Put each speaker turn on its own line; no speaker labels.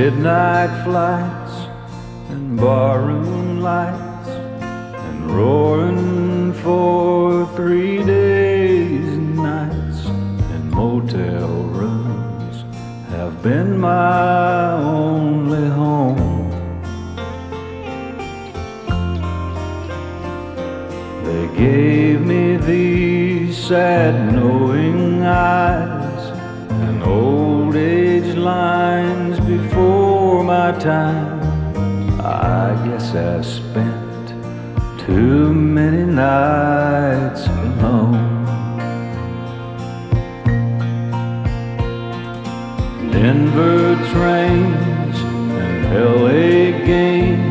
midnight flights and barroom lights and roaring for 3 days and nights in motel rooms have been my only home. They gave me these sad knowing eyes and old age lines before my time. I guess I spent too many nights alone. Denver trains and LA games